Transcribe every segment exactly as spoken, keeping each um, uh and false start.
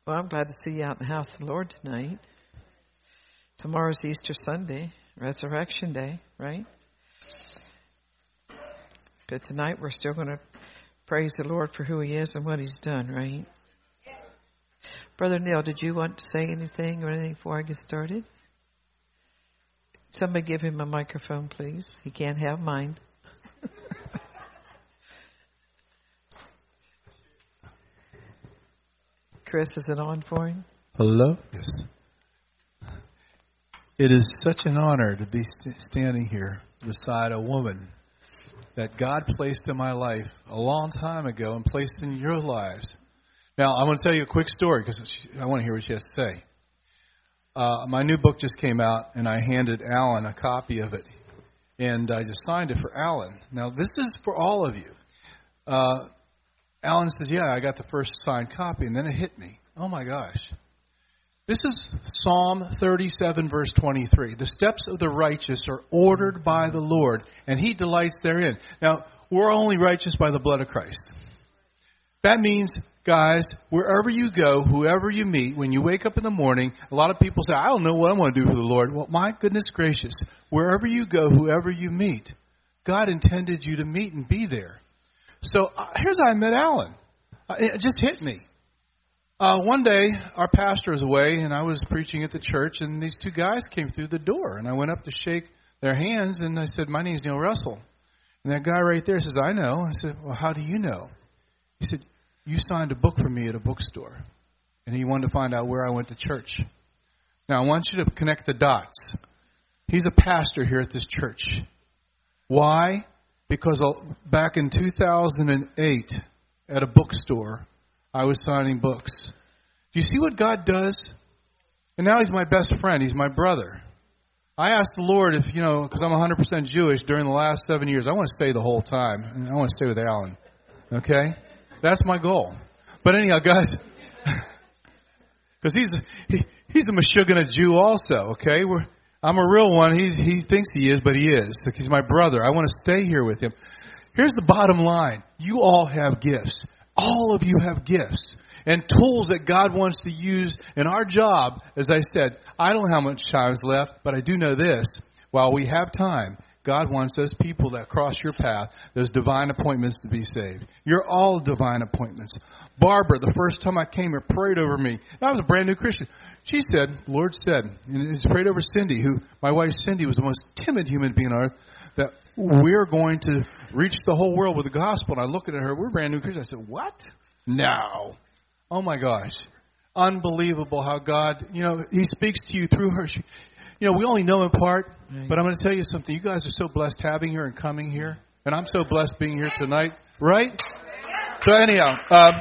Well, I'm glad to see you out in the house of the Lord tonight. Tomorrow's Easter Sunday, Resurrection Day, right? But tonight we're still going to praise the Lord for who He is and what He's done, right? Brother Neil, did you want to say anything or anything before I get started? Somebody give him a microphone, please. He can't have mine. Chris, is it on for him? Hello? Yes. It is such an honor to be st- standing here beside a woman that God placed in my life a long time ago and placed in your lives. Now, I'm going to tell you a quick story because I want to hear what she has to say. Uh, my new book just came out, and I handed Alan a copy of it, and I just signed it for Alan. Now, this is for all of you. Uh, Alan says, yeah, I got the first signed copy, and then it hit me. Oh, my gosh. This is Psalm thirty-seven, verse twenty-three. The steps of the righteous are ordered by the Lord, and He delights therein. Now, we're only righteous by the blood of Christ. That means, guys, wherever you go, whoever you meet, when you wake up in the morning, a lot of people say, I don't know what I'm going to do for the Lord. Well, my goodness gracious, wherever you go, whoever you meet, God intended you to meet and be there. So uh, here's how I met Alan. Uh, it just hit me. Uh, one day, our pastor was away, and I was preaching at the church, and these two guys came through the door. And I went up to shake their hands, and I said, my name's Neil Russell. And that guy right there says, I know. I said, well, how do you know? He said, you signed a book for me at a bookstore. And he wanted to find out where I went to church. Now, I want you to connect the dots. He's a pastor here at this church. Why? Because back in two thousand eight, at a bookstore, I was signing books. Do you see what God does? And now He's my best friend. He's my brother. I asked the Lord if, you know, because I'm one hundred percent Jewish, during the last seven years, I want to stay the whole time. And I want to stay with Alan. Okay? That's my goal. But anyhow, guys, because he's, he, he's a Meshuggah Jew also, okay? We're, I'm a real one. He, he thinks he is, but he is. He's my brother. I want to stay here with him. Here's the bottom line. You all have gifts. All of you have gifts and tools that God wants to use in our job. As I said, I don't know how much time is left, but I do know this. While we have time, God wants those people that cross your path, those divine appointments to be saved. You're all divine appointments. Barbara, the first time I came here, prayed over me. I was a brand new Christian. She said, the Lord said, and she prayed over Cindy, who, my wife Cindy was the most timid human being on earth, that we're going to reach the whole world with the gospel. And I looked at her, we're brand new Christians. I said, what? No. Oh my gosh. Unbelievable how God, you know, He speaks to you through her. She, you know, we only know in part, but I'm going to tell you something. You guys are so blessed having her and coming here. And I'm so blessed being here tonight. Right? So anyhow, um,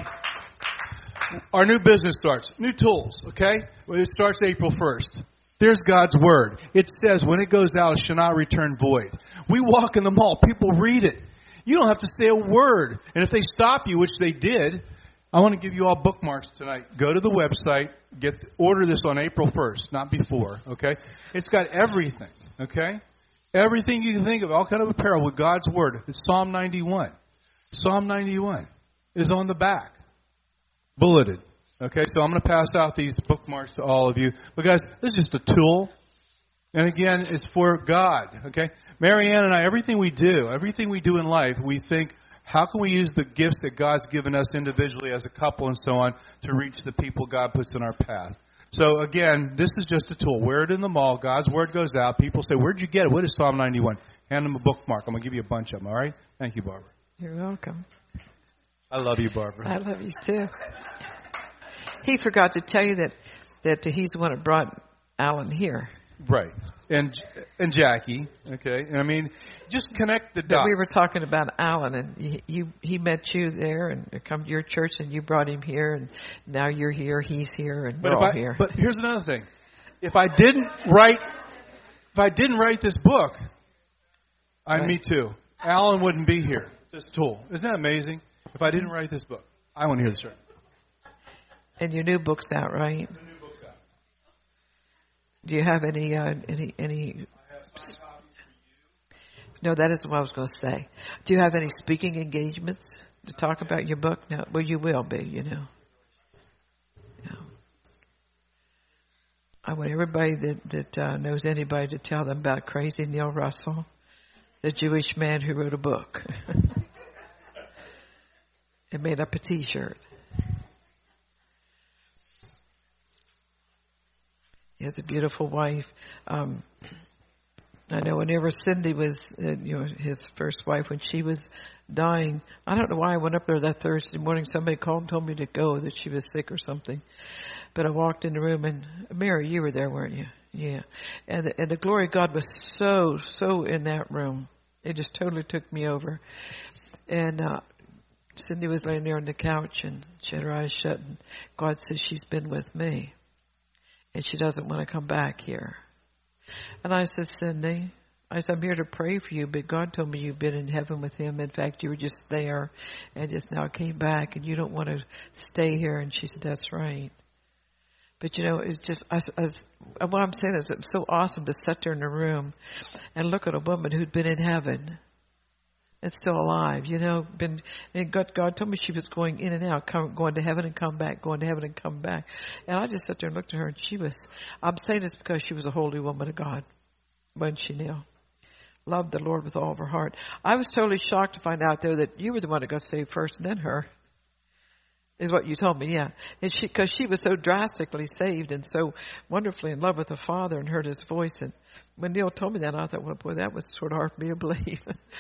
our new business starts. New tools, okay? It starts April first. There's God's Word. It says when it goes out, it shall not return void. We walk in the mall. People read it. You don't have to say a word. And if they stop you, which they did, I want to give you all bookmarks tonight. Go to the website. Get order this on April first, not before, okay? It's got everything, okay? Everything you can think of, all kind of apparel with God's Word. It's Psalm ninety-one. Psalm ninety-one is on the back, bulleted. Okay, so I'm going to pass out these bookmarks to all of you. But guys, this is just a tool. And again, it's for God. Okay, Marianne and I, everything we do, everything we do in life, we think, how can we use the gifts that God's given us individually as a couple and so on to reach the people God puts in our path? So again, this is just a tool. Wear it in the mall. God's Word goes out. People say, where'd you get it? What is Psalm ninety-one? Hand them a bookmark. I'm going to give you a bunch of them, all right? Thank you, Barbara. You're welcome. I love you, Barbara. I love you, too. He forgot to tell you that, that he's the one that brought Alan here. Right. And and Jackie, okay? And I mean, just connect the dots. But we were talking about Alan, and you, you he met you there and come to your church, and you brought him here, and now you're here, he's here, and but we're if all I, here. But here's another thing. If I didn't write if I didn't write this book, I right. me too. Alan wouldn't be here. Just a tool. Isn't that amazing? If I didn't write this book, I want to hear the story. And your new book's out, right? The new book's out. Do you have any uh, any any? No, that isn't what I was going to say. Do you have any speaking engagements to talk about your book? No, well, you will be, you know. Yeah. I want everybody that, that uh, knows anybody to tell them about Crazy Neil Russell, the Jewish man who wrote a book and made up a T-shirt. He has a beautiful wife. Um, I know whenever Cindy was, uh, you know, his first wife, when she was dying, I don't know why I went up there that Thursday morning. Somebody called and told me to go, that she was sick or something. But I walked in the room, and Mary, you were there, weren't you? Yeah. And the, and the glory of God was so, so in that room. It just totally took me over. And uh, Cindy was laying there on the couch, and she had her eyes shut, and God says she's been with me. And she doesn't want to come back here. And I said, Cindy, I said, I'm here to pray for you, but God told me you've been in heaven with him. In fact, you were just there and just now came back, and you don't want to stay here. And she said, that's right. But, you know, it's just, I, I, what I'm saying is it's so awesome to sit there in a room and look at a woman who'd been in heaven and still alive, you know, been, and God, God told me she was going in and out, come, going to heaven and come back, going to heaven and come back. And I just sat there and looked at her, and she was, I'm saying this because she was a holy woman of God, wasn't she, Neil? Loved the Lord with all of her heart. I was totally shocked to find out, though, that you were the one that got saved first and then her. Is what you told me, yeah. And she, because she was so drastically saved and so wonderfully in love with the Father and heard his voice. And when Neil told me that, I thought, well, boy, that was sort of hard for me to believe.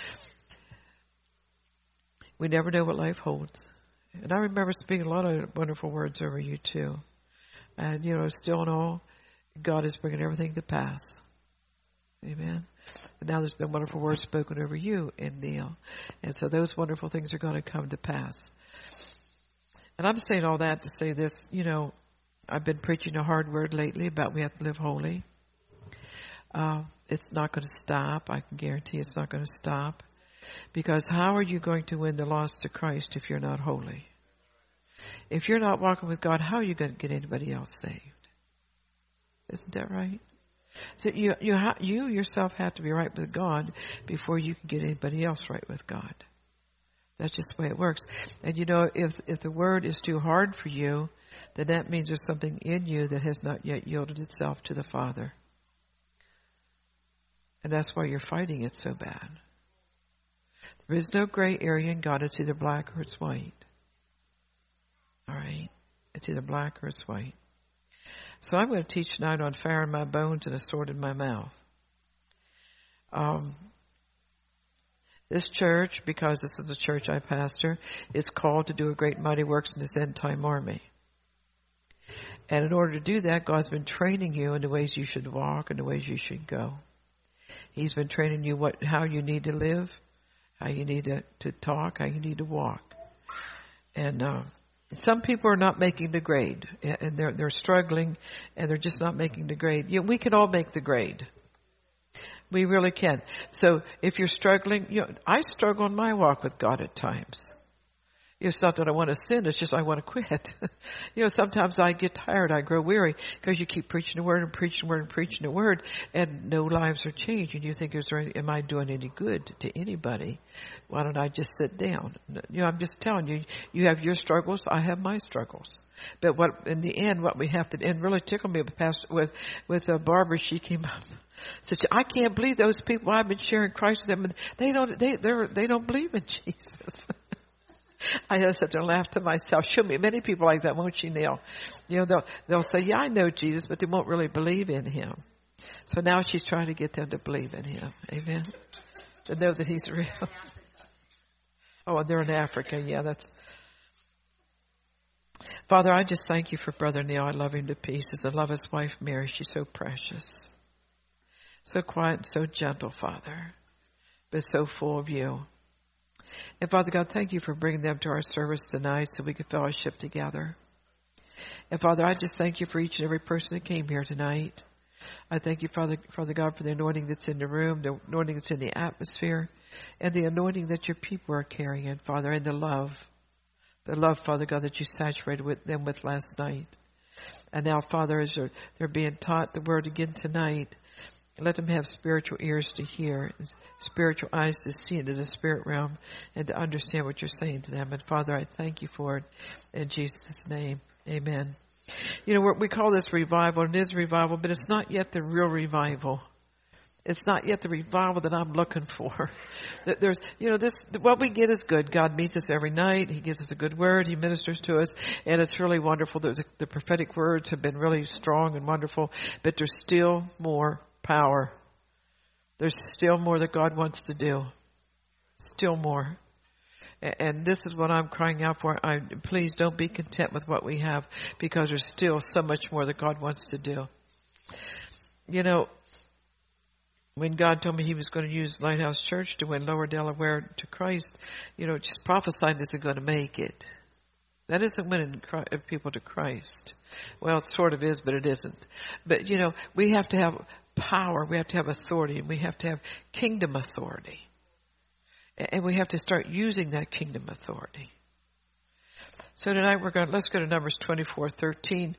We never know what life holds. And I remember speaking a lot of wonderful words over you, too. And, you know, still in all, God is bringing everything to pass. Amen. And now there's been wonderful words spoken over you and Neil. And so those wonderful things are going to come to pass. And I'm saying all that to say this, you know, I've been preaching a hard word lately about we have to live holy. Uh, it's not going to stop. I can guarantee it's not going to stop. Because how are you going to win the lost to Christ if you're not holy? If you're not walking with God, how are you going to get anybody else saved? Isn't that right? So you you ha- you yourself have to be right with God before you can get anybody else right with God. That's just the way it works. And you know, if if the word is too hard for you, then that means there's something in you that has not yet yielded itself to the Father. And that's why you're fighting it so bad. There is no gray area in God. It's either black or it's white. All right? It's either black or it's white. So I'm going to teach tonight on fire in my bones and a sword in my mouth. Um, this church, because this is the church I pastor, is called to do a great mighty works in this end-time army. And in order to do that, God's been training you in the ways you should walk and the ways you should go. He's been training you what, how you need to live, how you need to, to talk, how you need to walk. And uh, some people are not making the grade, and they're they're struggling, and they're just not making the grade. You know, we can all make the grade. We really can. So if you're struggling, you know, I struggle in my walk with God at times. It's not that I want to sin, it's just I want to quit. You know, sometimes I get tired, I grow weary, because you keep preaching the word and preaching the word and preaching the word, and no lives are changed. And you think, is there any, am I doing any good to anybody? Why don't I just sit down? You know, I'm just telling you, you have your struggles, I have my struggles. But what in the end, what we have to, and really tickled me with Pastor, with, with uh, Barbara, she came up. Said, I can't believe those people I've been sharing Christ with them, and they don't, they, they're, they don't believe in Jesus. I just had to laugh to myself. She'll meet many people like that, won't she, Neil? You know, they'll, they'll say, yeah, I know Jesus, but they won't really believe in him. So now she's trying to get them to believe in him. Amen. To know that he's real. Oh, and they're in Africa. Yeah, that's. Father, I just thank you for Brother Neil. I love him to pieces. I love his wife, Mary. She's so precious. So quiet and so gentle, Father, but so full of you. And Father God, thank you for bringing them to our service tonight so we could fellowship together. And Father, I just thank you for each and every person that came here tonight. I thank you, Father, Father God, for the anointing that's in the room, the anointing that's in the atmosphere, and the anointing that your people are carrying, Father, and the love. The love, Father God, that you saturated with them with last night. And now, Father, as they're, they're being taught the word again tonight, let them have spiritual ears to hear, spiritual eyes to see into the spirit realm, and to understand what you're saying to them. And Father, I thank you for it in Jesus' name. Amen. You know, we're, we call this revival, and it is revival, but it's not yet the real revival. It's not yet the revival that I'm looking for. There's, you know, this, what we get is good. God meets us every night. He gives us a good word. He ministers to us. And it's really wonderful. The, the prophetic words have been really strong and wonderful. But there's still more power. There's still more that God wants to do. Still more. And this is what I'm crying out for. I, please don't be content with what we have, because there's still so much more that God wants to do. You know, when God told me He was going to use Lighthouse Church to win Lower Delaware to Christ, you know, just prophesying isn't going to make it. That isn't winning people to Christ. Well, it sort of is, but it isn't. But, you know, we have to have power. We have to have authority. And we have to have kingdom authority. And we have to start using that kingdom authority. So tonight we're going, let's go to Numbers twenty-four thirteen.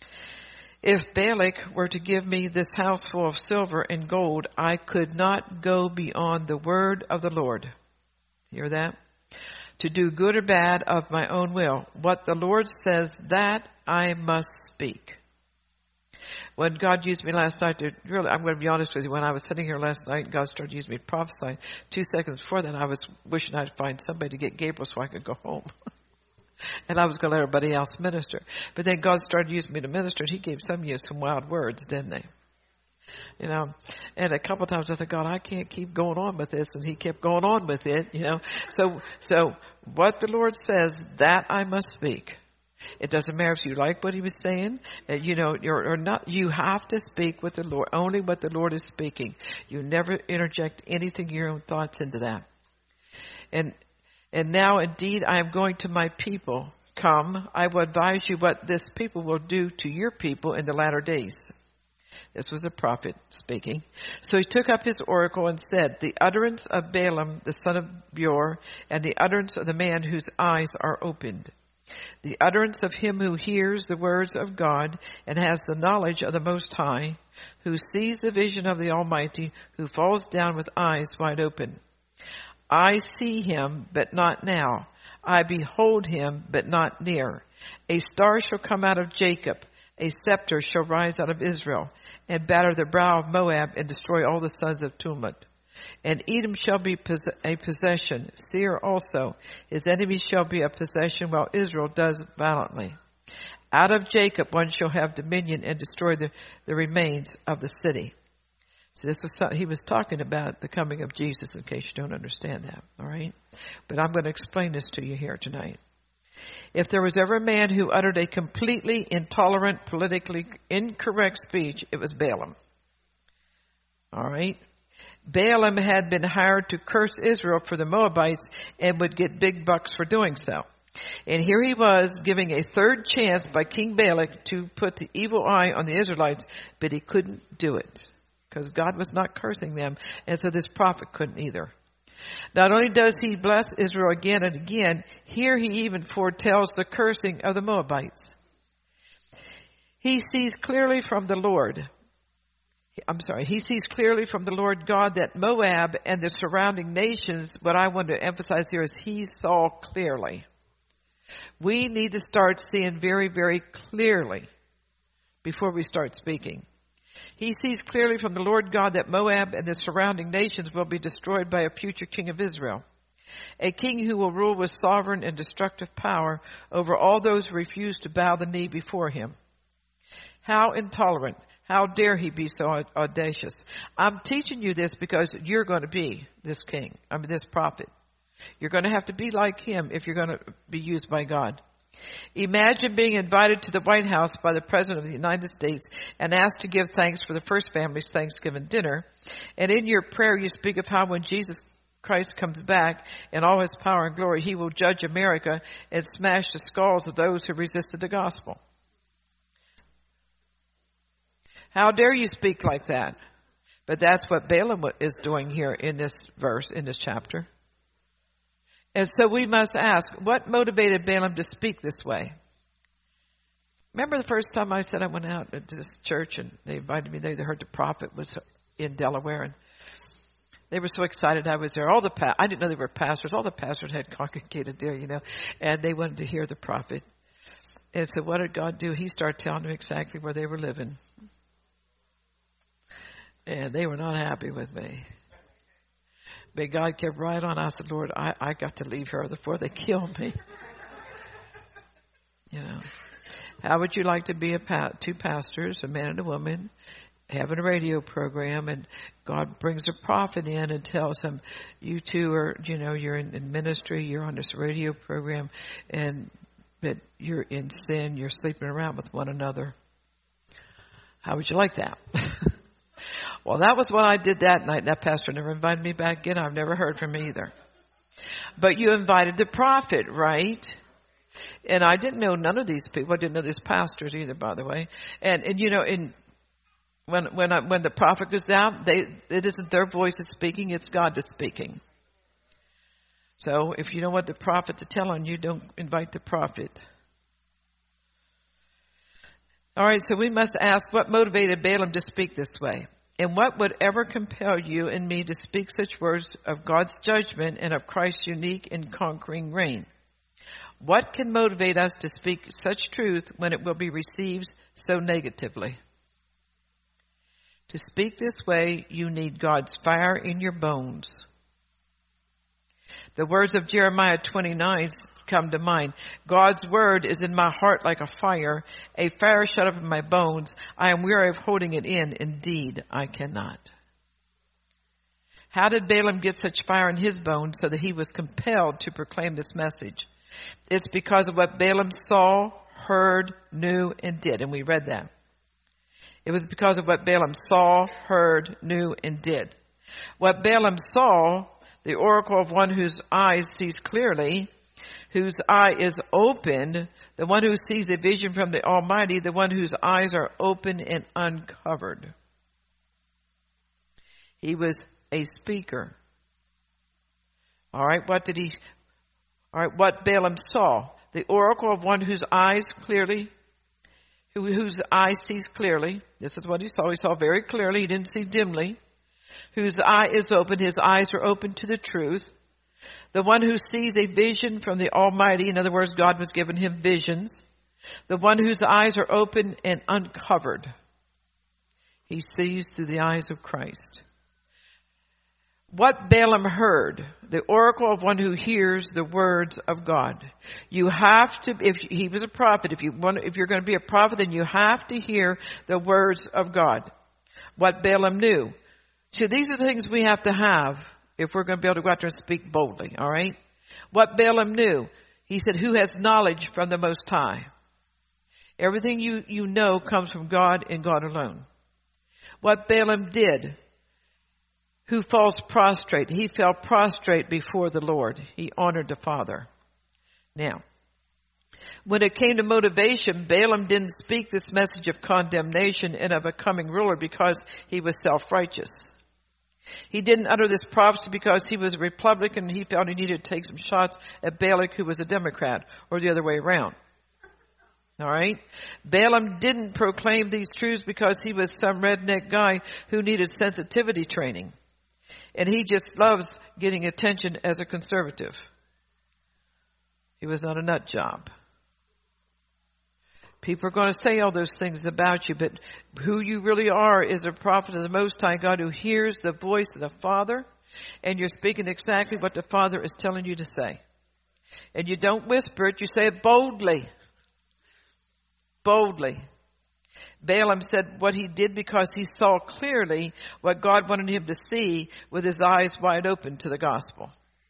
If Balak were to give me this house full of silver and gold, I could not go beyond the word of the Lord. Hear that? To do good or bad of my own will. What the Lord says, that I must speak. When God used me last night to really, I'm going to be honest with you, when I was sitting here last night, God started using me to prophesy. Two seconds before that, I was wishing I'd find somebody to get Gabriel so I could go home. And I was going to let everybody else minister. But then God started using me to minister, and He gave some of you some wild words, didn't He? You know, and a couple of times I thought, God, I can't keep going on with this. And He kept going on with it, you know. So, so what the Lord says, that I must speak. It doesn't matter if you like what He was saying, uh, you know, you're, or not. You have to speak with the Lord, only what the Lord is speaking. You never interject anything, your own thoughts into that. And And now, indeed, I am going to my people. Come, I will advise you what this people will do to your people in the latter days. This was a prophet speaking. So he took up his oracle and said, the utterance of Balaam, the son of Beor, and the utterance of the man whose eyes are opened. The utterance of him who hears the words of God and has the knowledge of the Most High, who sees the vision of the Almighty, who falls down with eyes wide open. I see him, but not now. I behold him, but not near. A star shall come out of Jacob. A scepter shall rise out of Israel, and batter the brow of Moab, and destroy all the sons of Tumult. And Edom shall be a possession, Seir also. His enemies shall be a possession, while Israel does valiantly. Out of Jacob one shall have dominion, and destroy the, the remains of the city. So this was something, he was talking about the coming of Jesus, in case you don't understand that, all right? But I'm going to explain this to you here tonight. If there was ever a man who uttered a completely intolerant, politically incorrect speech, it was Balaam. All right? Balaam had been hired to curse Israel for the Moabites and would get big bucks for doing so. And here he was giving a third chance by King Balak to put the evil eye on the Israelites, but he couldn't do it because God was not cursing them, and so this prophet couldn't either. Not only does he bless Israel again and again, here he even foretells the cursing of the Moabites. He sees clearly from the Lord, I'm sorry, he sees clearly from the Lord God that Moab and the surrounding nations, what I want to emphasize here is he saw clearly. We need to start seeing very, very clearly before we start speaking. He sees clearly from the Lord God that Moab and the surrounding nations will be destroyed by a future king of Israel, a king who will rule with sovereign and destructive power over all those who refuse to bow the knee before him. How intolerant. How dare he be so audacious? I'm teaching you this because you're going to be this king, I mean this prophet. You're going to have to be like him if you're going to be used by God. Imagine being invited to the White House by the President of the United States and asked to give thanks for the first family's Thanksgiving dinner. And in your prayer, you speak of how when Jesus Christ comes back in all his power and glory, he will judge America and smash the skulls of those who resisted the gospel. How dare you speak like that? But that's what Balaam is doing here in this verse, in this chapter. And so we must ask, what motivated Balaam to speak this way? Remember the first time I said I went out to this church and they invited me there. They heard the prophet was in Delaware and they were so excited I was there. All the pa- I didn't know they were pastors. All the pastors had congregated there, you know, and they wanted to hear the prophet. And so what did God do? He started telling them exactly where they were living. And they were not happy with me. But God kept right on. I said, Lord, I, I got to leave her before they kill me. You know. How would you like to be a pa- two pastors, a man and a woman, having a radio program, and God brings a prophet in and tells them, you two are, you know, you're in, in ministry, you're on this radio program, and that you're in sin, you're sleeping around with one another. How would you like that? Well, that was what I did that night. That pastor never invited me back again. I've never heard from him either. But you invited the prophet, right? And I didn't know none of these people. I didn't know these pastors either, by the way. And, and you know, in when when I, when the prophet goes out, they it isn't their voice that's speaking, it's God that's speaking. So if you don't want the prophet to tell on you, don't invite the prophet. All right, so we must ask, what motivated Balaam to speak this way? And what would ever compel you and me to speak such words of God's judgment and of Christ's unique and conquering reign? What can motivate us to speak such truth when it will be received so negatively? To speak this way, you need God's fire in your bones. The words of Jeremiah twenty-nine come to mind. God's word is in my heart like a fire, a fire shut up in my bones. I am weary of holding it in. Indeed, I cannot. How did Balaam get such fire in his bones so that he was compelled to proclaim this message? It's because of what Balaam saw, heard, knew, and did. And we read that. It was because of what Balaam saw, heard, knew, and did. What Balaam saw, the oracle of one whose eyes sees clearly, whose eye is opened, the one who sees a vision from the Almighty, the one whose eyes are open and uncovered. He was a speaker. All right, what did he, all right, what Balaam saw, the oracle of one whose eyes clearly, who, whose eye sees clearly. This is what he saw. He saw very clearly. He didn't see dimly. Whose eye is open, his eyes are open to the truth. The one who sees a vision from the Almighty, in other words, God was giving him visions. The one whose eyes are open and uncovered. He sees through the eyes of Christ. What Balaam heard, the oracle of one who hears the words of God. You have to, if he was a prophet, if you want, if you're going to be a prophet, then you have to hear the words of God. What Balaam knew. So these are the things we have to have if we're going to be able to go out there and speak boldly, all right? What Balaam knew, he said, who has knowledge from the Most High? Everything you, you know comes from God and God alone. What Balaam did, who falls prostrate? He fell prostrate before the Lord. He honored the Father. Now, when it came to motivation, Balaam didn't speak this message of condemnation and of a coming ruler because he was self-righteous. He didn't utter this prophecy because he was a Republican and he felt he needed to take some shots at Balak, who was a Democrat, or the other way around. All right? Balaam didn't proclaim these truths because he was some redneck guy who needed sensitivity training. And he just loves getting attention as a conservative. He was not a nut job. People are going to say all those things about you, but who you really are is a prophet of the Most High God who hears the voice of the Father, and you're speaking exactly what the Father is telling you to say. And you don't whisper it, you say it boldly. Boldly. Balaam said what he did because he saw clearly what God wanted him to see with his eyes wide open to the gospel.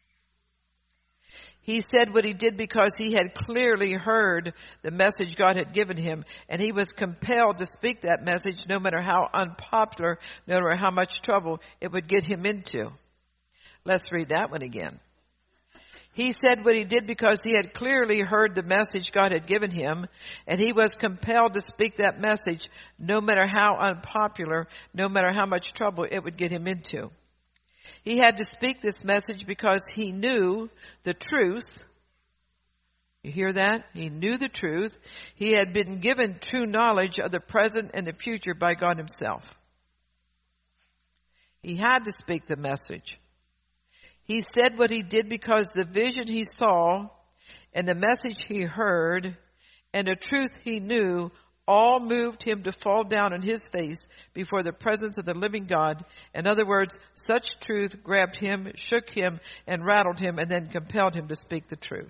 He said what he did because he had clearly heard the message God had given him, and he was compelled to speak that message no matter how unpopular, no matter how much trouble it would get him into. Let's read that one again. He said what he did because he had clearly heard the message God had given him, and he was compelled to speak that message no matter how unpopular, no matter how much trouble it would get him into. He had to speak this message because he knew the truth. You hear that? He knew the truth. He had been given true knowledge of the present and the future by God himself. He had to speak the message. He said what he did because the vision he saw and the message he heard and the truth he knew all moved him to fall down on his face before the presence of the living God. In other words, such truth grabbed him, shook him, and rattled him, and then compelled him to speak the truth.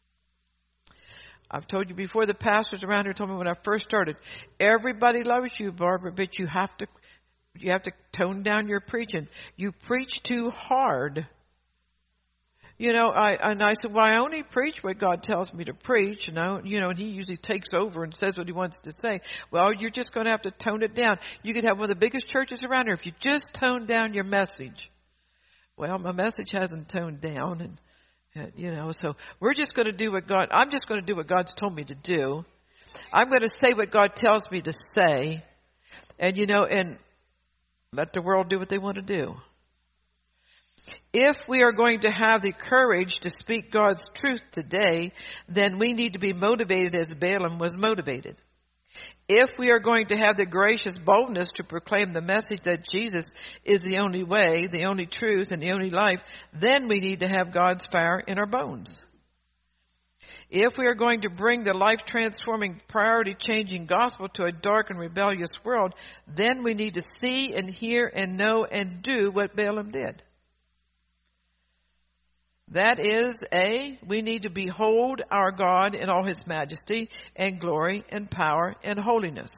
I've told you before, the pastors around here told me when I first started, everybody loves you, Barbara, but you have to you have to tone down your preaching. You preach too hard. You know, I and I said, well, I only preach what God tells me to preach, you know, you know, and he usually takes over and says what he wants to say. Well, you're just going to have to tone it down. You could have one of the biggest churches around here if you just tone down your message. Well, my message hasn't toned down, and you know, so we're just going to do what God, I'm just going to do what God's told me to do. I'm going to say what God tells me to say. And, you know, and let the world do what they want to do. If we are going to have the courage to speak God's truth today, then we need to be motivated as Balaam was motivated. If we are going to have the gracious boldness to proclaim the message that Jesus is the only way, the only truth, and the only life, then we need to have God's fire in our bones. If we are going to bring the life-transforming, priority-changing gospel to a dark and rebellious world, then we need to see and hear and know and do what Balaam did. That is, A, we need to behold our God in all his majesty and glory and power and holiness.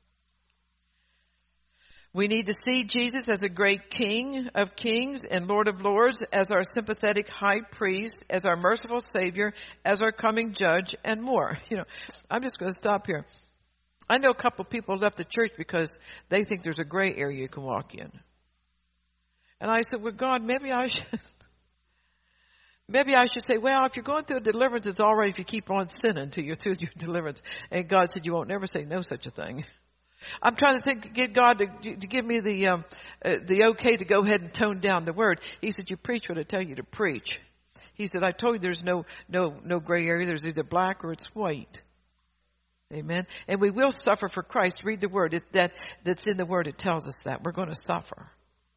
We need to see Jesus as a great King of kings and Lord of lords, as our sympathetic high priest, as our merciful Savior, as our coming judge, and more. You know, I'm just going to stop here. I know a couple people left the church because they think there's a gray area you can walk in. And I said, well, God, maybe I should... Maybe I should say, well, if you're going through a deliverance, it's all right if you keep on sinning until you're through your deliverance. And God said, you won't never say no such a thing. I'm trying to think, get God to, to give me the um, uh, the okay to go ahead and tone down the word. He said, you preach what I tell you to preach. He said, I told you there's no no no gray area. There's either black or it's white. Amen. And we will suffer for Christ. Read the word. It, that that's in the word. It tells us that we're going to suffer.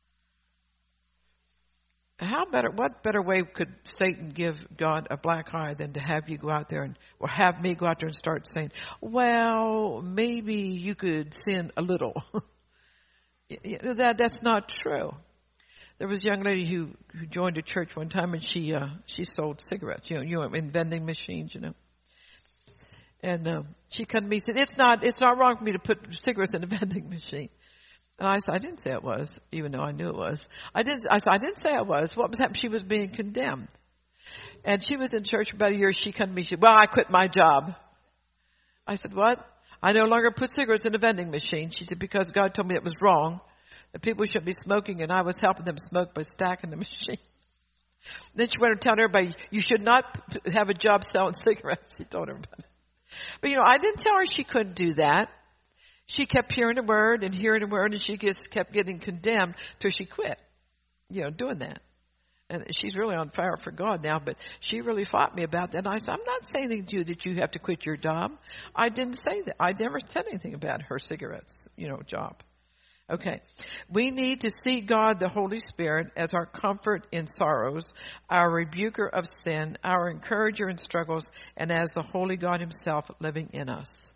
How better, what better way could Satan give God a black eye than to have you go out there and, or have me go out there and start saying, well, maybe you could sin a little. that That's not true. There was a young lady who, who joined a church one time, and she uh, she sold cigarettes, you know, you know, in vending machines, you know. And uh, she came to me and said, it's not, it's not wrong for me to put cigarettes in a vending machine. And I said, I didn't say it was, even though I knew it was. I didn't, I said, I didn't say it was. What was happening? She was being condemned. And she was in church for about a year. She came to me. She said, well, I quit my job. I said, what? I no longer put cigarettes in a vending machine. She said, because God told me it was wrong, that people shouldn't be smoking, and I was helping them smoke by stacking the machine. Then she went and told everybody, you should not have a job selling cigarettes. She told everybody. But, you know, I didn't tell her she couldn't do that. She kept hearing the word and hearing the word, and she just kept getting condemned till she quit, you know, doing that. And she's really on fire for God now, but she really fought me about that. And I said, I'm not saying anything to you that you have to quit your job. I didn't say that. I never said anything about her cigarettes, you know, job. Okay. We need to see God, the Holy Spirit, as our comfort in sorrows, our rebuker of sin, our encourager in struggles, and as the Holy God himself living in us.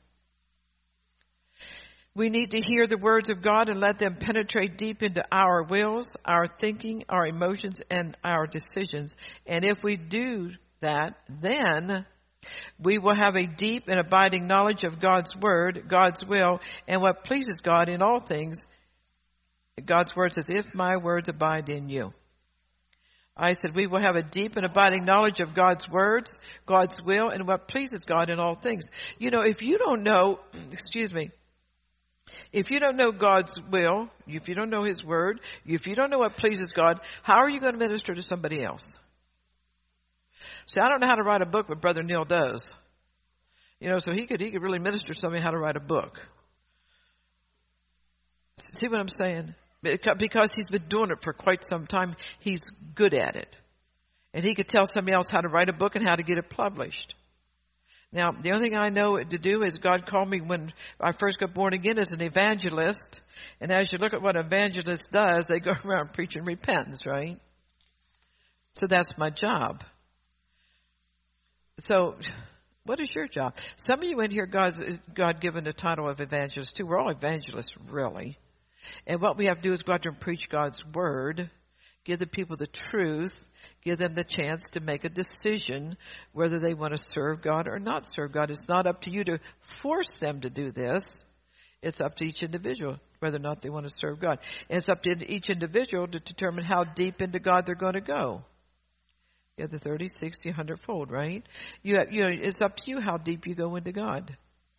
We need to hear the words of God and let them penetrate deep into our wills, our thinking, our emotions, and our decisions. And if we do that, then we will have a deep and abiding knowledge of God's word, God's will, and what pleases God in all things. God's word says, if my words abide in you. I said, we will have a deep and abiding knowledge of God's words, God's will, and what pleases God in all things. You know, if you don't know, excuse me, if you don't know God's will, if you don't know his word, if you don't know what pleases God, how are you going to minister to somebody else? See, I don't know how to write a book, but Brother Neil does. You know, so he could he could really minister to somebody how to write a book. See what I'm saying? Because he's been doing it for quite some time, he's good at it. And he could tell somebody else how to write a book and how to get it published. Now, the only thing I know to do is God called me when I first got born again as an evangelist. And as you look at what an evangelist does, they go around preaching repentance, right? So that's my job. So What is your job? Some of you in here, God's, God given the title of evangelist too. We're all evangelists, really. And what we have to do is go out there and preach God's word, give the people the truth, give them the chance to make a decision whether they want to serve God or not serve God. It's not up to you to force them to do this. It's up to each individual whether or not they want to serve God. And it's up to each individual to determine how deep into God they're going to go. You have the thirty, sixty, one hundred fold, right? You have, you know, it's up to you how deep you go into God.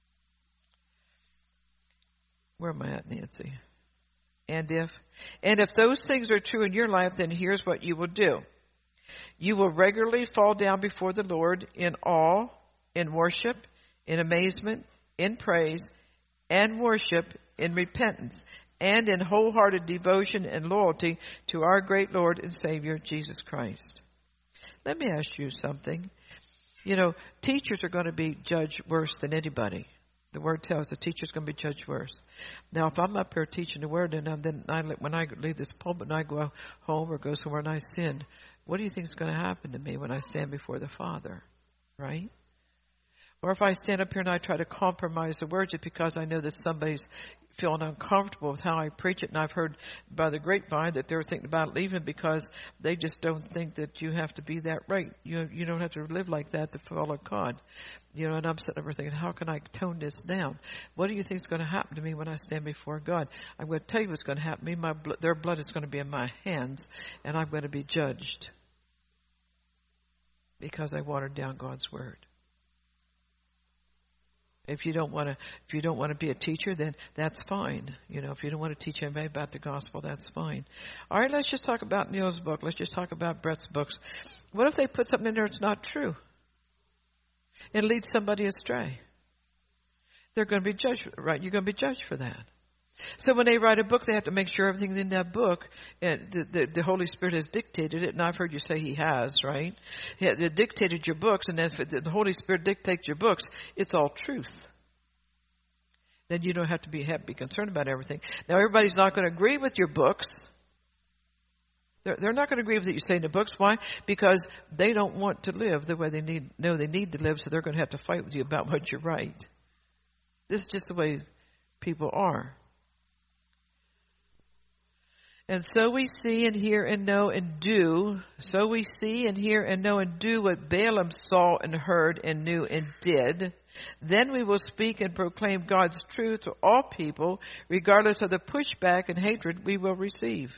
Where am I at, Nancy? And if, and if those things are true in your life, then here's what you will do. You will regularly fall down before the Lord in awe, in worship, in amazement, in praise, and worship, in repentance, and in wholehearted devotion and loyalty to our great Lord and Savior, Jesus Christ. Let me ask you something. You know, teachers are going to be judged worse than anybody. The word tells the teacher's going to be judged worse. Now, if I'm up here teaching the word, and then I, when I leave this pulpit and I go home or go somewhere and I sin, what do you think is going to happen to me when I stand before the Father? Right? Or if I stand up here and I try to compromise the word just because I know that somebody's feeling uncomfortable with how I preach it, and I've heard by the grapevine that they're thinking about leaving because they just don't think that you have to be that right. You you don't have to live like that to follow God. You know, and I'm sitting over thinking, how can I tone this down? What do you think is going to happen to me when I stand before God? I'm going to tell you what's going to happen to me. My bl- their blood is going to be in my hands, and I'm going to be judged because I watered down God's word. If you don't want to, if you don't want to be a teacher, then that's fine. You know, if you don't want to teach anybody about the gospel, that's fine. All right, let's just talk about Neil's book. Let's just talk about Brett's books. What if they put something in there that's not true? It leads somebody astray. They're going to be judged, right? You're going to be judged for that. So when they write a book, they have to make sure everything in that book, and the, the, the Holy Spirit has dictated it, and I've heard you say He has, right? He has dictated your books, and if the Holy Spirit dictates your books, it's all truth. Then you don't have to be, have to be concerned about everything. Now, everybody's not going to agree with your books. They're, they're not going to agree with what you say in the books. Why? Because they don't want to live the way they need, know they need to live, so they're going to have to fight with you about what you write. This is just the way people are. And so we see and hear and know and do. So we see and hear and know and do what Balaam saw and heard and knew and did. Then we will speak and proclaim God's truth to all people, regardless of the pushback and hatred we will receive.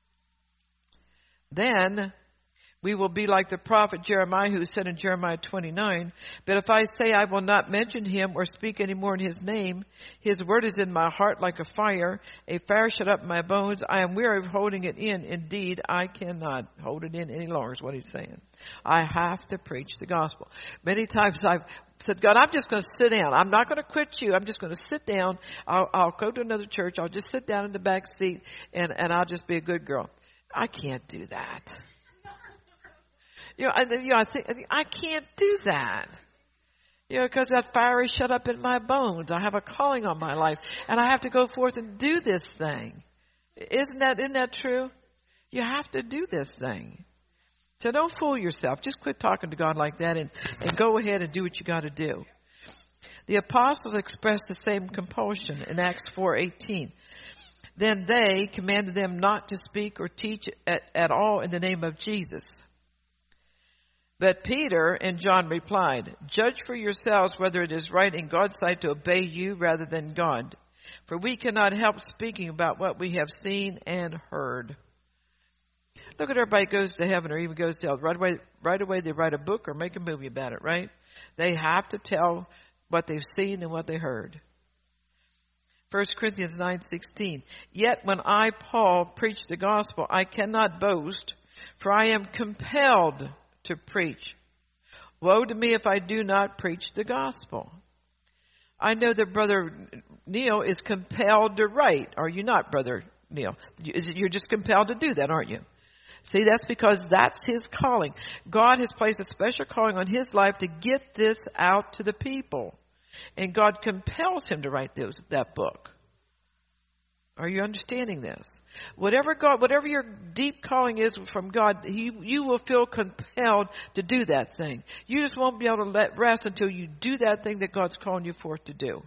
Then we will be like the prophet Jeremiah, who said in Jeremiah twenty-nine, "But if I say I will not mention him or speak any more in his name, his word is in my heart like a fire, a fire shut up in my bones. I am weary of holding it in. Indeed, I cannot hold it in any longer," is what he's saying. I have to preach the gospel. Many times I've said, God, I'm just going to sit down. I'm not going to quit you. I'm just going to sit down. I'll, I'll go to another church. I'll just sit down in the back seat, and, and I'll just be a good girl. I can't do that. You know, I, you know, I think, I think I can't do that. You know, because that fire is shut up in my bones. I have a calling on my life, and I have to go forth and do this thing. Isn't that, isn't that true? You have to do this thing. So don't fool yourself. Just quit talking to God like that, and, and go ahead and do what you got to do. The apostles expressed the same compulsion in Acts four eighteen. Then they commanded them not to speak or teach at, at all in the name of Jesus. But Peter and John replied, "Judge for yourselves whether it is right in God's sight to obey you rather than God. For we cannot help speaking about what we have seen and heard." Look at everybody goes to heaven or even goes to hell. Right away, right away they write a book or make a movie about it, right? They have to tell what they've seen and what they heard. First Corinthians nine sixteen. "Yet when I, Paul, preach the gospel, I cannot boast, for I am compelled to preach. Woe to me if I do not preach the gospel." I know that Brother Neil is compelled to write. Are you not, Brother Neil? You're just compelled to do that, aren't you? See, that's because that's his calling. God has placed a special calling on his life to get this out to the people. And God compels him to write those, that book. Are you understanding this? Whatever God, whatever your deep calling is from God, he, you will feel compelled to do that thing. You just won't be able to let rest until you do that thing that God's calling you forth to do.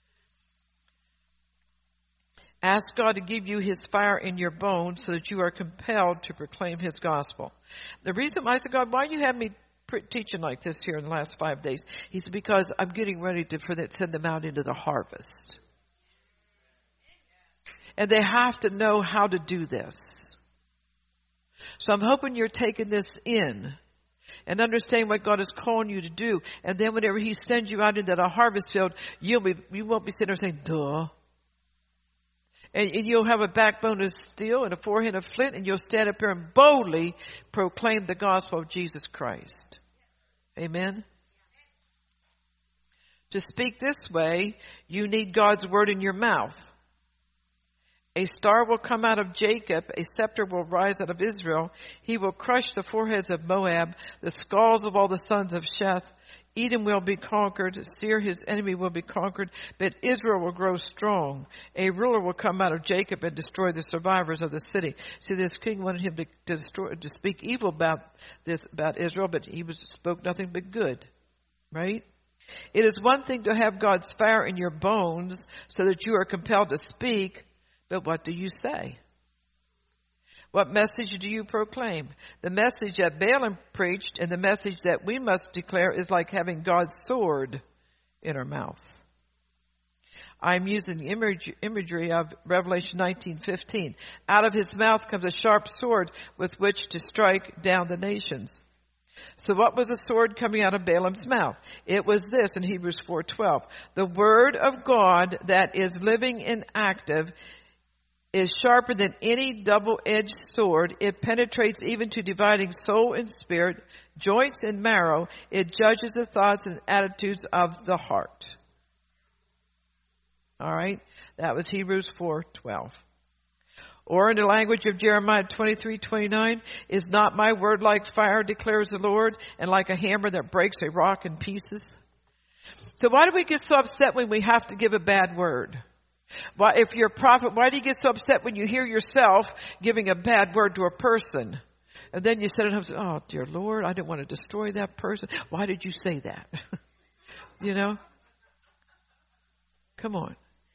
Ask God to give you his fire in your bones so that you are compelled to proclaim his gospel. The reason I said, God, why you have me pre- teaching like this here in the last five days? He said, because I'm getting ready to for that, send them out into the harvest. And they have to know how to do this. So I'm hoping you're taking this in and understanding what God is calling you to do. And then whenever he sends you out into the harvest field, you'll be, you won't be sitting there saying, duh. And, and you'll have a backbone of steel and a forehead of flint, and you'll stand up here and boldly proclaim the gospel of Jesus Christ. Amen? To speak this way, you need God's word in your mouth. A star will come out of Jacob, a scepter will rise out of Israel. He will crush the foreheads of Moab, the skulls of all the sons of Sheth. Edom will be conquered, Seir his enemy will be conquered, but Israel will grow strong. A ruler will come out of Jacob and destroy the survivors of the city. See, this king wanted him to, to, destroy, to speak evil about this, about Israel, but he was, spoke nothing but good, right? It is one thing to have God's fire in your bones so that you are compelled to speak, but what do you say? What message do you proclaim? The message that Balaam preached and the message that we must declare is like having God's sword in our mouth. I'm using image, imagery of Revelation nineteen fifteen. Out of his mouth comes a sharp sword with which to strike down the nations. So what was the sword coming out of Balaam's mouth? It was this in Hebrews four twelve. The word of God that is living and active is sharper than any double-edged sword. It penetrates even to dividing soul and spirit, joints and marrow. It judges the thoughts and attitudes of the heart. All right? That was Hebrews four twelve. Or in the language of Jeremiah twenty-three twenty-nine, is not my word like fire, declares the Lord, and like a hammer that breaks a rock in pieces? So why do we get so upset when we have to give a bad word? Why, if you're a prophet, why do you get so upset when you hear yourself giving a bad word to a person? And then you sit at home and say, oh, dear Lord, I didn't want to destroy that person. Why did you say that? You know? Come on.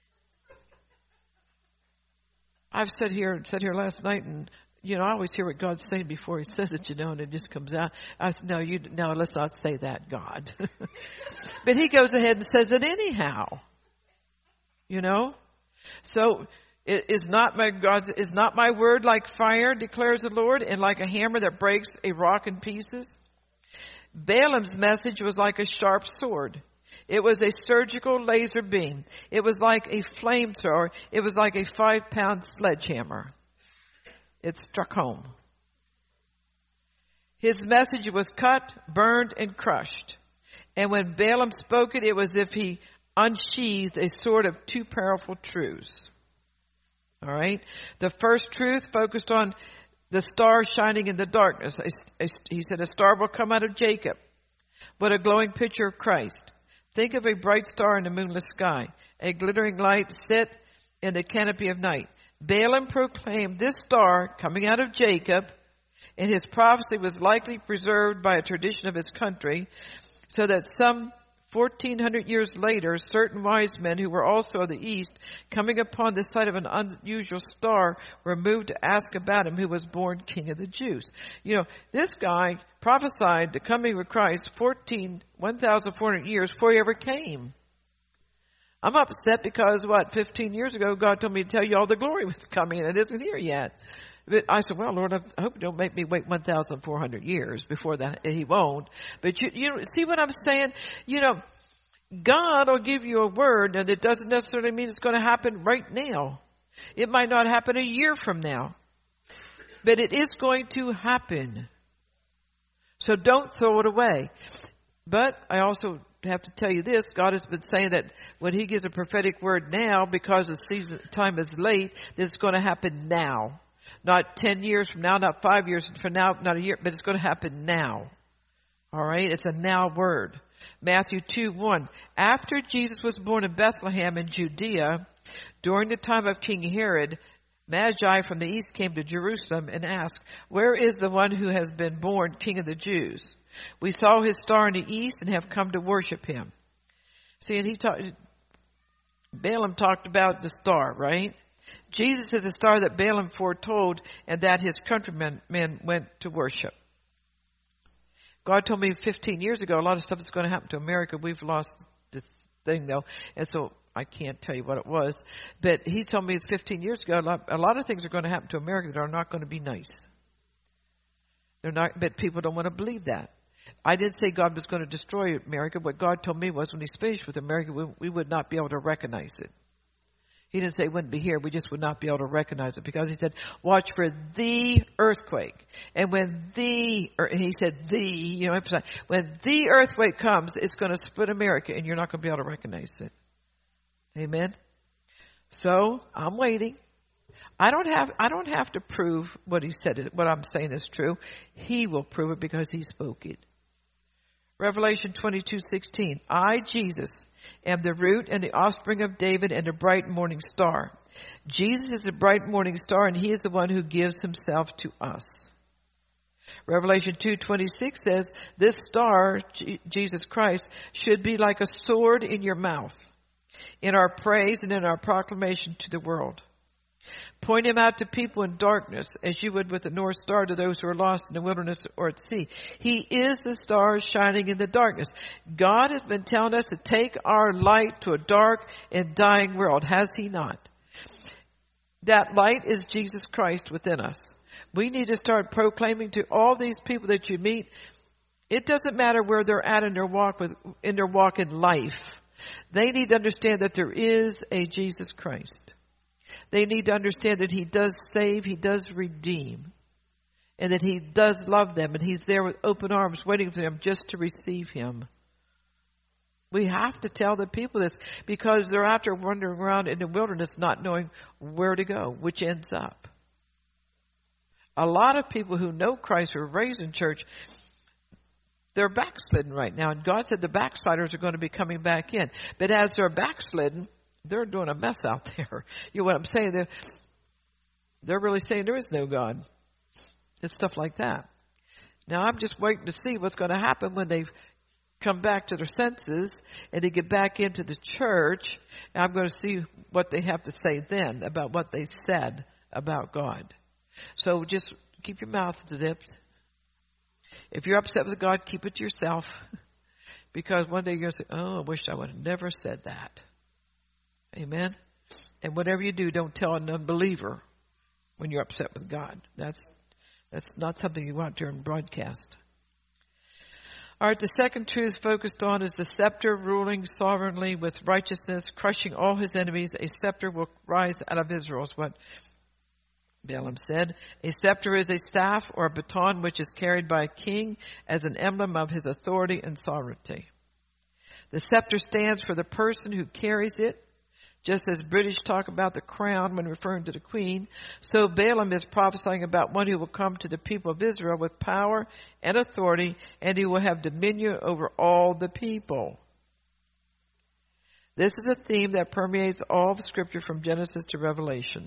I've sat here and sat here last night, and you know, I always hear what God's saying before he says it, you know, and it just comes out. I said, no, you, no, let's not say that, God. But he goes ahead and says it anyhow. You know? So, is not my God's, is not my word like fire, declares the Lord, and like a hammer that breaks a rock in pieces? Balaam's message was like a sharp sword. It was a surgical laser beam. It was like a flamethrower. It was like a five-pound sledgehammer. It struck home. His message was cut, burned, and crushed. And when Balaam spoke it, it was as if he unsheathed a sword of two powerful truths. All right? The first truth focused on the star shining in the darkness. He said, a star will come out of Jacob. What a glowing picture of Christ. Think of a bright star in the moonless sky, a glittering light set in the canopy of night. Balaam proclaimed this star coming out of Jacob, and his prophecy was likely preserved by a tradition of his country, so that some fourteen hundred years later, certain wise men who were also of the east, coming upon the sight of an unusual star, were moved to ask about him who was born King of the Jews. You know, this guy prophesied the coming of Christ fourteen, one thousand four hundred years before he ever came. I'm upset because, what, fifteen years ago, God told me to tell you all the glory was coming, and it isn't here yet. But I said, well, Lord, I hope you don't make me wait one thousand four hundred years before that. He won't. But you, you see what I'm saying? You know, God will give you a word, and it doesn't necessarily mean it's going to happen right now. It might not happen a year from now. But it is going to happen. So don't throw it away. But I also have to tell you this. God has been saying that when he gives a prophetic word now, because the season time is late, that it's going to happen now. Not ten years from now, not five years from now, not a year, but it's going to happen now. All right? It's a now word. Matthew two one. After Jesus was born in Bethlehem in Judea, During the time of King Herod, Magi from the east came to Jerusalem and asked, "Where is the one who has been born King of the Jews? We saw his star in the east and have come to worship him." See, and he talked, Balaam talked about the star, right? Jesus is the star that Balaam foretold and that his countrymen men went to worship. God told me fifteen years ago, a lot of stuff is going to happen to America. We've lost this thing, though, and so I can't tell you what it was. But he told me it's fifteen years ago, a lot, a lot of things are going to happen to America that are not going to be nice. They're not, but people don't want to believe that. I didn't say God was going to destroy America. What God told me was when he's finished with America, we, we would not be able to recognize it. He didn't say it wouldn't be here. We just would not be able to recognize it, because he said, watch for the earthquake. And when the, or, and he said the, you know, when the earthquake comes, it's going to split America and you're not going to be able to recognize it. Amen. So I'm waiting. I don't have, I don't have to prove what he said, what I'm saying is true. He will prove it because he spoke it. Revelation twenty-two sixteen. I, Jesus, am the root and the offspring of David and the bright morning star. Jesus is the bright morning star, and he is the one who gives himself to us. Revelation two twenty-six says, this star, G- Jesus Christ, should be like a sword in your mouth, in our praise and in our proclamation to the world. Point him out to people in darkness, as you would with the North Star to those who are lost in the wilderness or at sea. He is the star shining in the darkness. God has been telling us to take our light to a dark and dying world, has he not? That light is Jesus Christ within us. We need to start proclaiming to all these people that you meet. It doesn't matter where they're at in their walk with, in their walk in life. They need to understand that there is a Jesus Christ. They need to understand that he does save, he does redeem, and that he does love them, and he's there with open arms waiting for them just to receive him. We have to tell the people this, because they're out there wandering around in the wilderness not knowing where to go, which ends up. A lot of people who know Christ, who are raised in church, they're backslidden right now, and God said the backsliders are going to be coming back in. But as they're backslidden, they're doing a mess out there. You know what I'm saying? They're, they're really saying there is no God. It's stuff like that. Now, I'm just waiting to see what's going to happen when they come back to their senses and they get back into the church. And I'm going to see what they have to say then about what they said about God. So just keep your mouth zipped. If you're upset with God, keep it to yourself. Because one day you're going to say, oh, I wish I would have never said that. Amen. And whatever you do, don't tell an unbeliever when you're upset with God. That's that's not something you want during broadcast. All right, the second truth focused on is the scepter ruling sovereignly with righteousness, crushing all his enemies. A scepter will rise out of Israel, is what Balaam said. A scepter is a staff or a baton which is carried by a king as an emblem of his authority and sovereignty. The scepter stands for the person who carries it. Just as British talk about the crown when referring to the queen, so Balaam is prophesying about one who will come to the people of Israel with power and authority, and he will have dominion over all the people. This is a theme that permeates all of Scripture from Genesis to Revelation.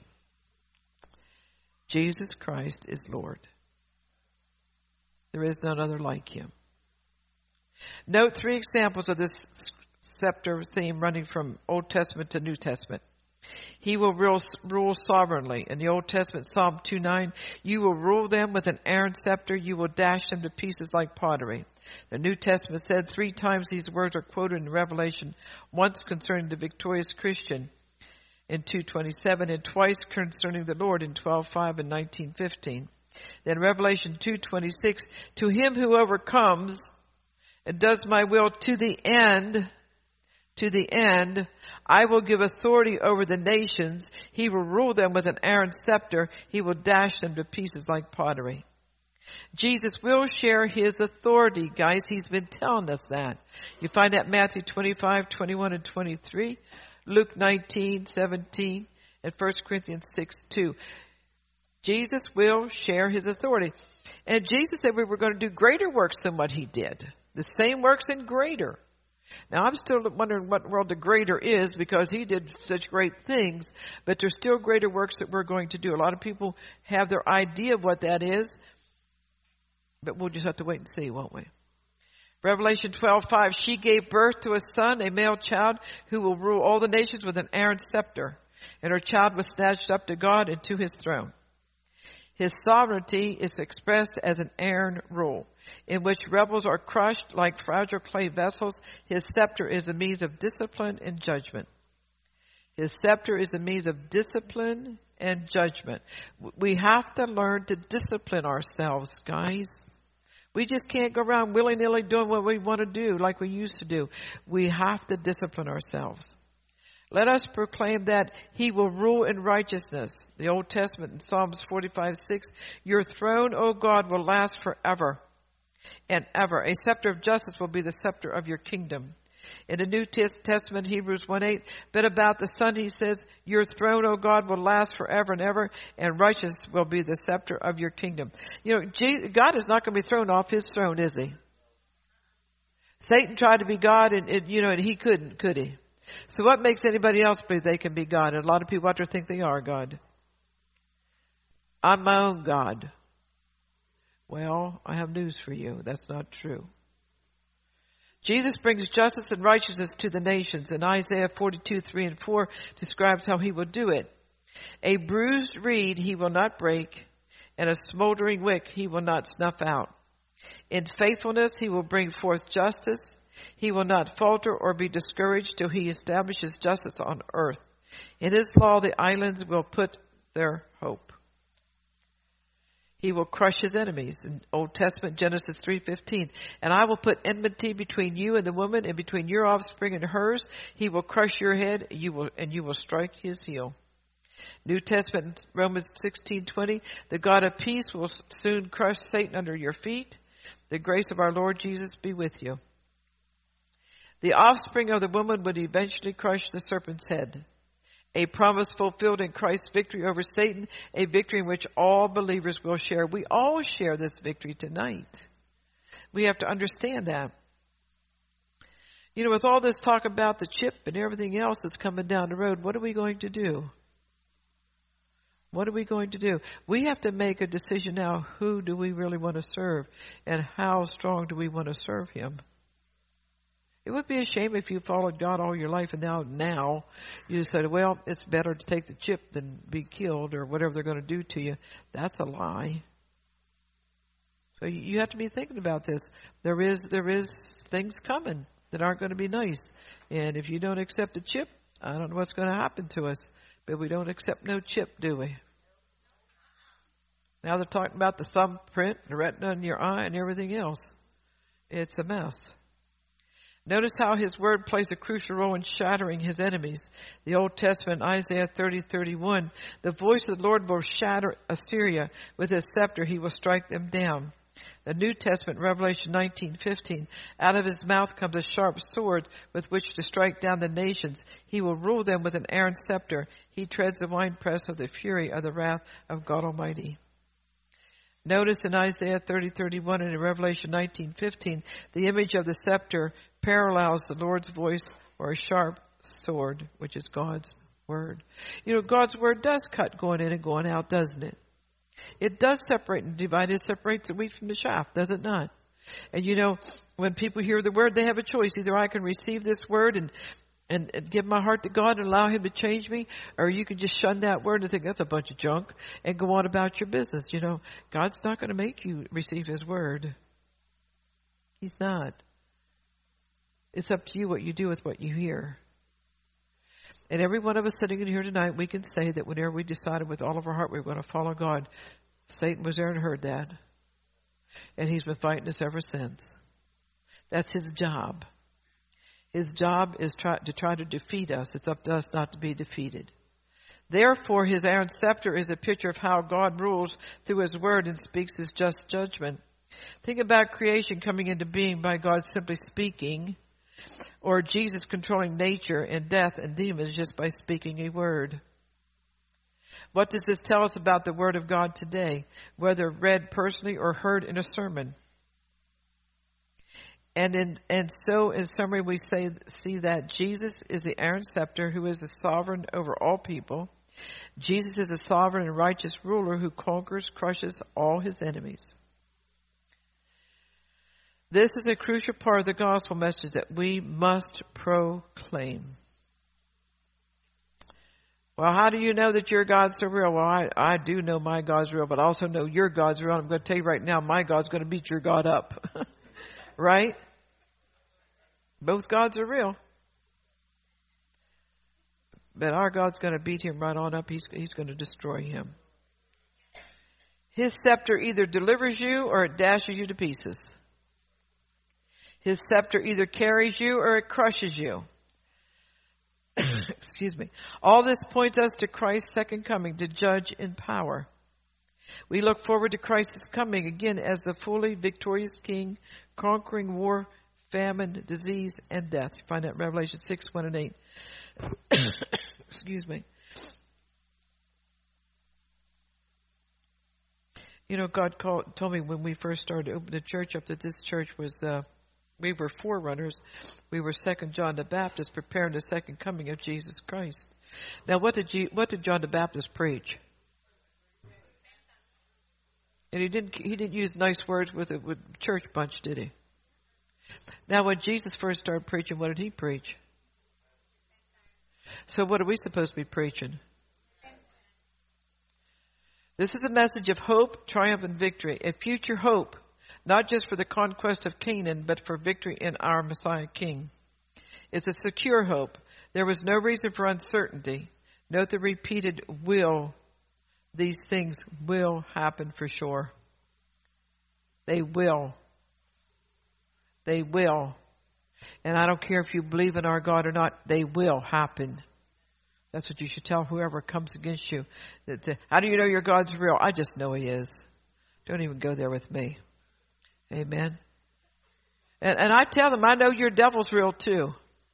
Jesus Christ is Lord. There is none other like him. Note three examples of this scepter theme running from Old Testament to New Testament. He will rule, rule sovereignly. In the Old Testament, Psalm two nine, you will rule them with an iron scepter. You will dash them to pieces like pottery. The New Testament said three times these words are quoted in Revelation, once concerning the victorious Christian in two twenty-seven, and twice concerning the Lord in twelve five and nineteen fifteen. Then Revelation two twenty-six, to him who overcomes and does my will to the end, to the end, I will give authority over the nations. He will rule them with an iron scepter. He will dash them to pieces like pottery. Jesus will share his authority, guys. He's been telling us that. You find that Matthew twenty-five, twenty-one, and twenty-three, Luke nineteen, seventeen, and First Corinthians six, two. Jesus will share his authority. And Jesus said we were going to do greater works than what he did. The same works and greater. Now, I'm still wondering what world the greater is, because he did such great things, but there's still greater works that we're going to do. A lot of people have their idea of what that is, but we'll just have to wait and see, won't we? Revelation twelve five, she gave birth to a son, a male child, who will rule all the nations with an iron scepter. And her child was snatched up to God and to his throne. His sovereignty is expressed as an iron rule, in which rebels are crushed like fragile clay vessels. His scepter is a means of discipline and judgment. His scepter is a means of discipline and judgment. We have to learn to discipline ourselves, guys. We just can't go around willy-nilly doing what we want to do like we used to do. We have to discipline ourselves. Let us proclaim that he will rule in righteousness. The Old Testament in Psalms forty-five six, your throne, O God, will last forever and ever. A scepter of justice will be the scepter of your kingdom. In the New Testament, Hebrews one eight, but about the Son, he says, your throne, O God, will last forever and ever, and righteousness will be the scepter of your kingdom. You know, God is not going to be thrown off his throne, is he? Satan tried to be God, and, and you know, and he couldn't, could he? So what makes anybody else believe they can be God? And a lot of people out there think they are God. I'm my own God. Well, I have news for you. That's not true. Jesus brings justice and righteousness to the nations. And Isaiah forty-two three and four describes how he will do it. A bruised reed he will not break, and a smoldering wick he will not snuff out. In faithfulness he will bring forth justice. He will not falter or be discouraged till he establishes justice on earth. In his law the islands will put their hope. He will crush his enemies. In Old Testament, Genesis three fifteen. And I will put enmity between you and the woman, and between your offspring and hers. He will crush your head, you will, and you will strike his heel. New Testament, Romans sixteen twenty. The God of peace will soon crush Satan under your feet. The grace of our Lord Jesus be with you. The offspring of the woman would eventually crush the serpent's head. A promise fulfilled in Christ's victory over Satan, a victory in which all believers will share. We all share this victory tonight. We have to understand that. You know, with all this talk about the chip and everything else that's coming down the road, what are we going to do? What are we going to do? We have to make a decision now. Who do we really want to serve? And how strong do we want to serve him? It would be a shame if you followed God all your life and now, now you decided, well, it's better to take the chip than be killed or whatever they're going to do to you. That's a lie. So you have to be thinking about this. There is, there is things coming that aren't going to be nice. And if you don't accept the chip, I don't know what's going to happen to us. But we don't accept no chip, do we? Now they're talking about the thumbprint, the retina in your eye, and everything else. It's a mess. Notice how his word plays a crucial role in shattering his enemies. The Old Testament, Isaiah thirty thirty-one, the voice of the Lord will shatter Assyria. With his scepter he will strike them down. The New Testament, Revelation nineteen fifteen, out of his mouth comes a sharp sword with which to strike down the nations. He will rule them with an iron scepter. He treads the winepress of the fury of the wrath of God Almighty. Notice in Isaiah thirty thirty-one and in Revelation nineteen fifteen, the image of the scepter parallels the Lord's voice or a sharp sword, which is God's word. You know, God's word does cut going in and going out, doesn't it? It does separate and divide. It separates the wheat from the chaff, does it not? And you know, when people hear the word, they have a choice. Either I can receive this word and, and, and give my heart to God and allow him to change me, or you can just shun that word and think that's a bunch of junk and go on about your business. You know, God's not going to make you receive his word. He's not. It's up to you what you do with what you hear. And every one of us sitting in here tonight, we can say that whenever we decided with all of our heart we were going to follow God, Satan was there and heard that. And he's been fighting us ever since. That's his job. His job is try, to try to defeat us. It's up to us not to be defeated. Therefore, his iron scepter is a picture of how God rules through his word and speaks his just judgment. Think about creation coming into being by God simply speaking, or Jesus controlling nature and death and demons just by speaking a word. What does this tell us about the Word of God today, whether read personally or heard in a sermon? And in, and so in summary, we say, see that Jesus is the iron scepter who is the sovereign over all people. Jesus is a sovereign and righteous ruler who conquers, crushes all his enemies. This is a crucial part of the gospel message that we must proclaim. Well, how do you know that your God's so real? Well, I, I do know my God's real, but I also know your God's real. I'm going to tell you right now, my God's going to beat your God up. Right? Both gods are real. But our God's going to beat him right on up. He's, he's going to destroy him. His scepter either delivers you or it dashes you to pieces. His scepter either carries you or it crushes you. Excuse me. All this points us to Christ's second coming to judge in power. We look forward to Christ's coming again as the fully victorious King, conquering war, famine, disease, and death. You find that in Revelation six, one and eight. Excuse me. You know, God called, told me when we first started to open the church up that this church was, uh, we were forerunners. We were second John the Baptist, preparing the second coming of Jesus Christ. Now, what did you, what did John the Baptist preach? And he didn't he didn't use nice words with a with church bunch, did he? Now, when Jesus first started preaching, what did he preach? So what are we supposed to be preaching? This is a message of hope, triumph, and victory. A future hope, not just for the conquest of Canaan, but for victory in our Messiah King. It's a secure hope. There was no reason for uncertainty. Note the repeated will. These things will happen for sure. They will. They will. And I don't care if you believe in our God or not, they will happen. That's what you should tell whoever comes against you. That, uh, how do you know your God's real? I just know he is. Don't even go there with me. Amen. And, and I tell them, I know your devil's real too.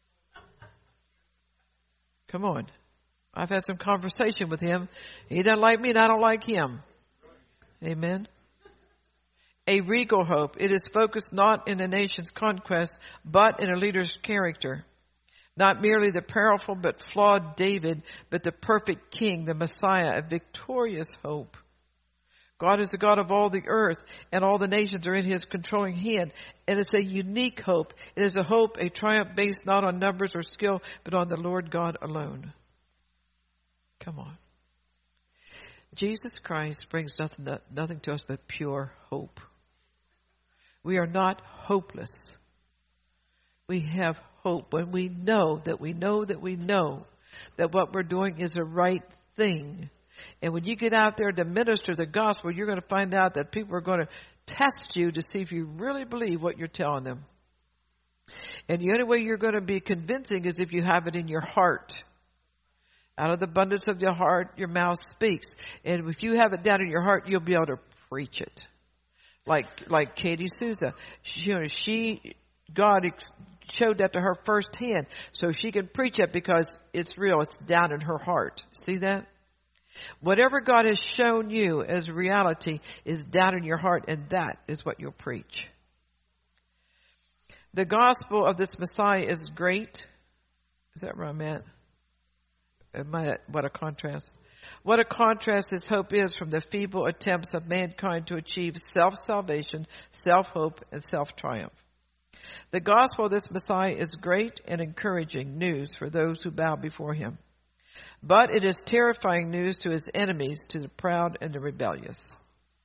Come on. I've had some conversation with him. He doesn't like me and I don't like him. Amen. A regal hope. It is focused not in a nation's conquest, but in a leader's character. Not merely the powerful but flawed David, but the perfect king, the Messiah, a victorious hope. God is the God of all the earth, and all the nations are in his controlling hand. And it's a unique hope. It is a hope, a triumph based not on numbers or skill, but on the Lord God alone. Come on. Jesus Christ brings nothing, nothing to us but pure hope. We are not hopeless. We have hope when we know that we know that we know that what we're doing is the right thing. And when you get out there to minister the gospel, you're going to find out that people are going to test you to see if you really believe what you're telling them. And the only way you're going to be convincing is if you have it in your heart. Out of the abundance of your heart, your mouth speaks. And if you have it down in your heart, you'll be able to preach it. Like like Katie Souza. She, you know, she God ex- showed that to her firsthand. So she can preach it because it's real. It's down in her heart. See that? Whatever God has shown you as reality is down in your heart, and that is what you'll preach. The gospel of this Messiah is great. Is that where I'm at? What a contrast. What a contrast this hope is from the feeble attempts of mankind to achieve self-salvation, self-hope, and self-triumph. The gospel of this Messiah is great and encouraging news for those who bow before him. But it is terrifying news to his enemies, to the proud and the rebellious.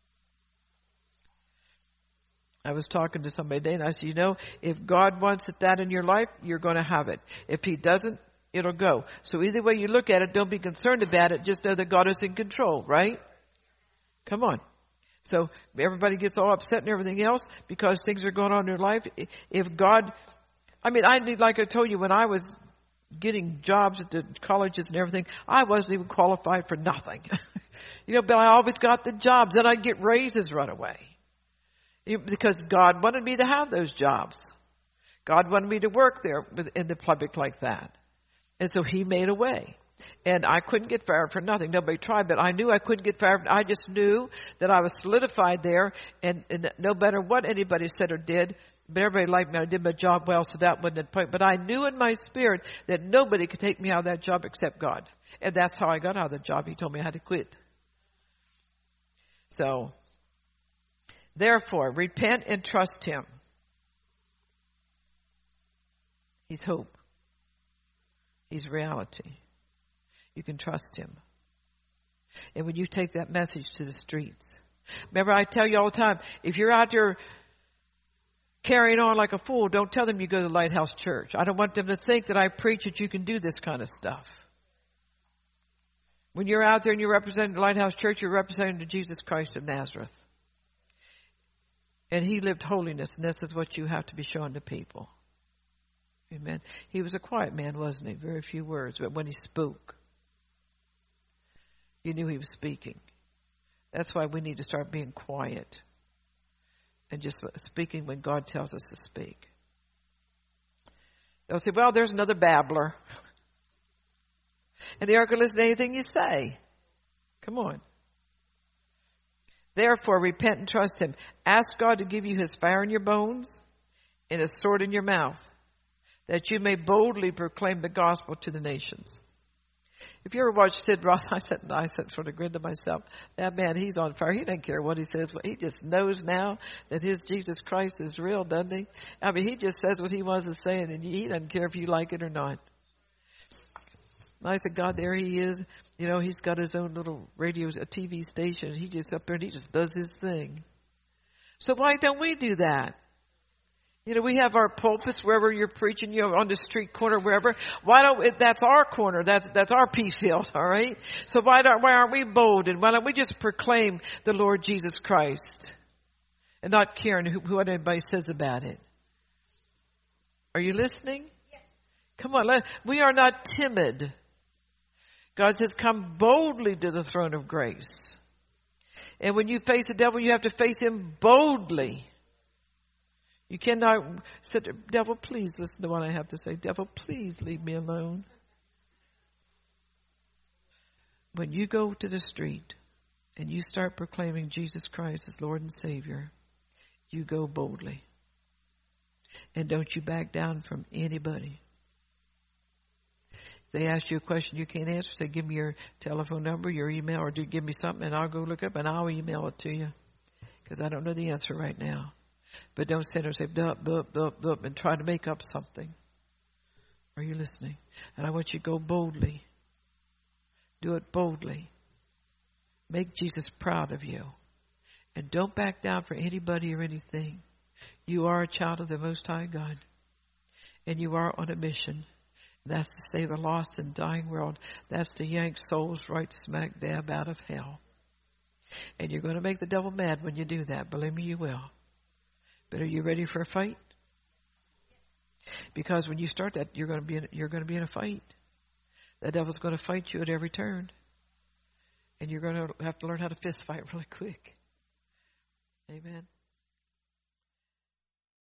I was talking to somebody today and I said, you know, if God wants that in your life, you're going to have it. If he doesn't, it'll go. So either way you look at it, don't be concerned about it. Just know that God is in control, right? Come on. So everybody gets all upset and everything else because things are going on in their life. If God, I mean, I need, like I told you, when I was getting jobs at the colleges and everything, I wasn't even qualified for nothing. You know, but I always got the jobs. Then I'd get raises right away. Because God wanted me to have those jobs. God wanted me to work there in the public like that. And so he made a way. And I couldn't get fired for nothing. Nobody tried, but I knew I couldn't get fired. I just knew that I was solidified there. And, and no matter what anybody said or did, But everybody liked me. I did my job well, so that wasn't the point. But I knew in my spirit that nobody could take me out of that job except God. And that's how I got out of the job. He told me I had to quit. So, therefore, repent and trust Him. He's hope. He's reality. You can trust Him. And when you take that message to the streets. Remember, I tell you all the time, if you're out there carrying on like a fool, don't tell them you go to Lighthouse Church. I don't want them to think that I preach that you can do this kind of stuff. When you're out there and you're representing the Lighthouse Church, you're representing the Jesus Christ of Nazareth. And He lived holiness, and this is what you have to be showing to people. Amen. He was a quiet man, wasn't he? Very few words, but when he spoke, you knew he was speaking. That's why we need to start being quiet and just speaking when God tells us to speak. They'll say, well, there's another babbler. And they aren't going to listen to anything you say. Come on. Therefore, repent and trust Him. Ask God to give you His fire in your bones and His sword in your mouth, that you may boldly proclaim the gospel to the nations. If you ever watch Sid Roth, I said, I said, sort of grinned to myself. That man, he's on fire. He doesn't care what he says. He just knows now that his Jesus Christ is real, doesn't he? I mean, he just says what he wants to say, and he doesn't care if you like it or not. I said, God, there he is. You know, he's got his own little radio, a T V station. He just up there and he just does his thing. So why don't we do that? You know, we have our pulpits wherever you're preaching, you know, on the street corner, wherever. Why don't, that's our corner. That's, that's our pea field, all right? So why don't, why aren't we bold? And why don't we just proclaim the Lord Jesus Christ and not caring who, what anybody says about it? Are you listening? Yes. Come on. Let, we are not timid. God says, come boldly to the throne of grace. And when you face the devil, you have to face him boldly. You cannot say, devil, please listen to what I have to say. Devil, please leave me alone. When you go to the street and you start proclaiming Jesus Christ as Lord and Savior, you go boldly. And don't you back down from anybody. If they ask you a question you can't answer, say, give me your telephone number, your email, or do give me something and I'll go look up and I'll email it to you. Because I don't know the answer right now. But don't sit there and say, dup, dup, dup, dup, and try to make up something. Are you listening? And I want you to go boldly. Do it boldly. Make Jesus proud of you. And don't back down for anybody or anything. You are a child of the Most High God. And you are on a mission. That's to save a lost and dying world. That's to yank souls right smack dab out of hell. And you're going to make the devil mad when you do that. Believe me, you will. But are you ready for a fight? Because when you start that, you're going to be in, you're going to be in a fight. The devil's going to fight you at every turn. And you're going to have to learn how to fist fight really quick. Amen.